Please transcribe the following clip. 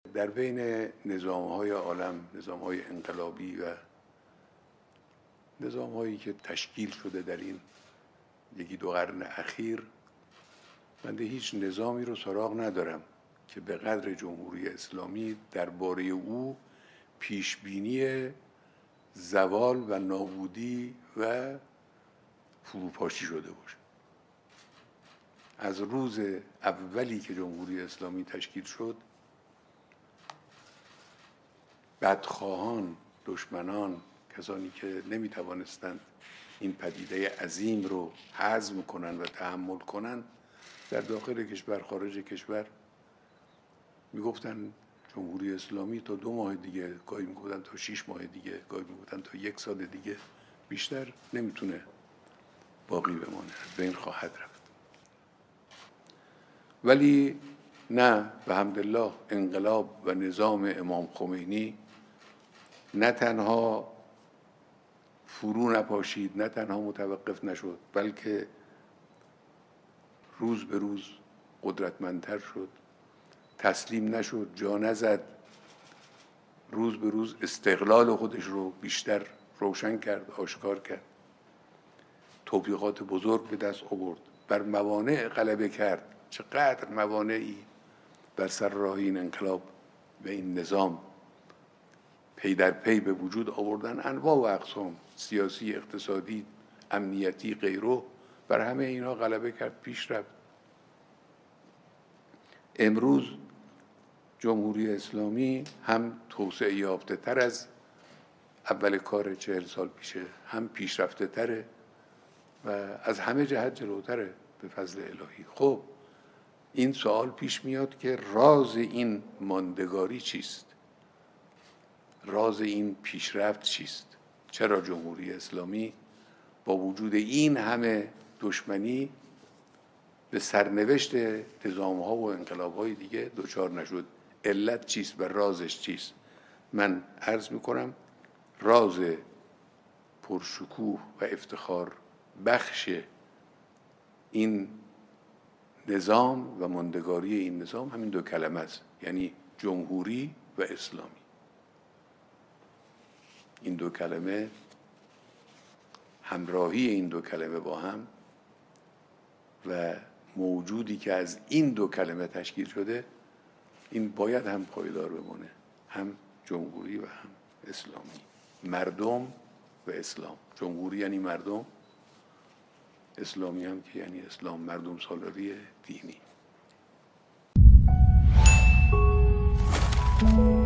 در بین نظام‌های عالم، نظام‌های انقلابی و نظام‌هایی که تشکیل شده در این یکی دو قرن اخیر، من هیچ نظامی رو سراغ ندارم که به قدر جمهوری اسلامی درباره او پیشبینی زوال و نابودی و فروپاشی شده باشه. از روز اولی که جمهوری اسلامی تشکیل شد، بدخواهان، دشمنان، کسانی که نمیتوانستند این پدیده عظیم رو هضم کنن و تحمل کنن، در داخل کشور، خارج کشور میگفتن جمهوری اسلامی تا 2 ماه دیگه، گاهی میگفتن تا 6 ماه دیگه، گاهی میگفتن تا 1 سال دیگه بیشتر نمیتونه باقی بمانه، از بین خواهد رفت. ولی نه، به حمدالله انقلاب و نظام امام خمینی نه تنها فرو نپاشید، نه تنها متوقف نشد، بلکه روز به روز قدرتمندتر شد، تسلیم نشد، جا نزد، روز به روز استقلال خودش رو بیشتر روشن کرد، آشکار کرد، توفیقات بزرگ به دست آورد، بر موانع غلبه کرد. چقدر موانعی بر سر راه این انقلاب و این نظام پی در پی به وجود آوردن، انواع و اقسام، سیاسی، اقتصادی، امنیتی، غیره، بر همه اینا غلبه کرد، پیش رفت. امروز جمهوری اسلامی هم توسعه یافته تر از اول کار 40 سال پیشه، هم پیشرفته تره و از همه جهت جلوتره به فضل الهی. خب این سوال پیش میاد که راز این ماندگاری چیست؟ راز این پیشرفت چیست؟ چرا جمهوری اسلامی با وجود این همه دشمنی به سرنوشت نظام‌ها و انقلاب‌های دیگه دچار نشد؟ علت چیست و رازش چیست؟ من عرض میکنم راز پرشکوه و افتخار بخش این نظام و ماندگاری این نظام همین 2 کلمه است، یعنی جمهوری و اسلامی. این 2 کلمه، همراهی این 2 کلمه با هم و موجودی که از این 2 کلمه تشکیل شده، این باید هم پایدار بمونه، هم جمهوری و هم اسلامی. مردم و اسلام. جمهوری یعنی مردم، اسلامی هم که یعنی اسلام، مردم سالاری دینی.